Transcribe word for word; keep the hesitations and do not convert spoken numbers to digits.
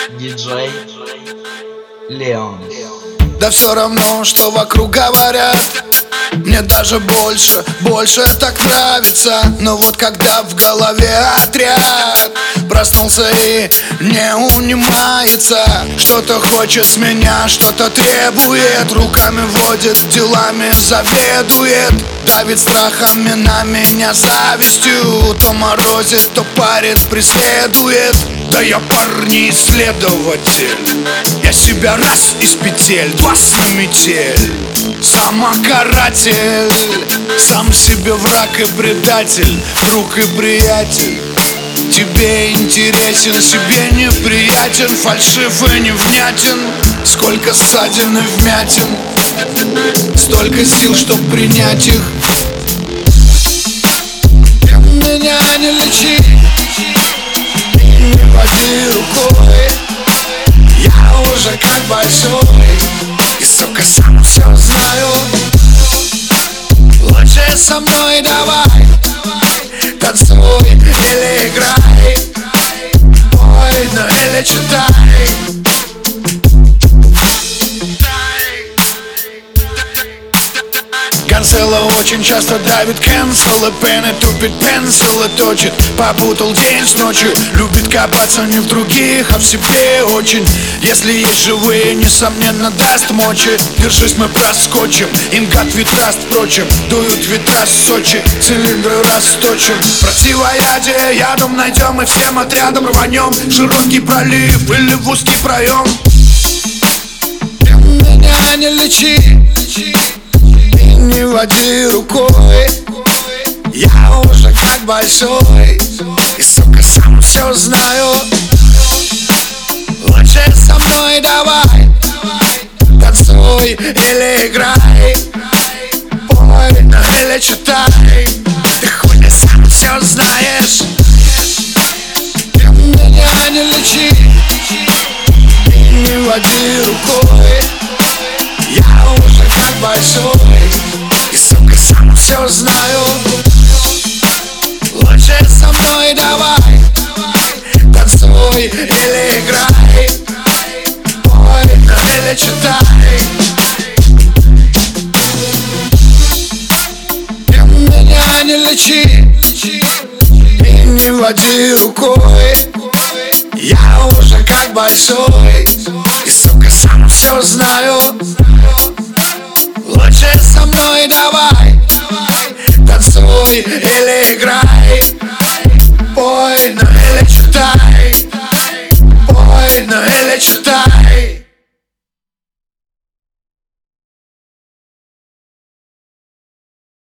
Диджей Леон. Да все равно, что вокруг говорят, мне даже больше, больше так нравится. Но вот когда в голове отряд проснулся и не унимается, что-то хочет с меня, что-то требует, руками водит, делами заведует, давит страхами на меня завистью, то морозит, то парит, преследует. Да я, парни, исследователь, я себя раз из петель, два с метель. Самокаратель, сам себе враг и предатель, друг и приятель. Тебе интересен, себе неприятен, фальшив и невнятен. Сколько ссадин и вмятин, столько сил, чтоб принять их. Ты меня не лечи, не води рукой, я уже как большой и, сука, сам все знаю. Лучше со мной давай, танцуй или играй, пой, ну или читай. Канцела очень часто давит кэнсел, и пены тупит пенсил и точит. Попутал день с ночью, любит копаться не в других, а в себе очень. Если есть живые, несомненно даст мочи. Держись, мы проскочим, ингат ветраст, впрочем. Дуют ветра с Сочи, цилиндры расточим. Противоядие ядом найдем и всем отрядом рванем в широкий пролив или в узкий проем. Ты меня не лечи, не води рукой, я уже как большой и, сука, сам все знаю. Лучше со мной давай, танцуй или играй, пой, ну или читай. Ты хули сам все знаешь. Ты меня не лечи, не води рукой, я уже как большой и, сука, сам все знаю. Лучше со мной давай, танцуй или играй, пой, ну или читай. Ты меня не лечи и не води рукой, я уже как большой и, сука, сам все знаю. Лучше со мной давай, танцуй или играй, пой, ну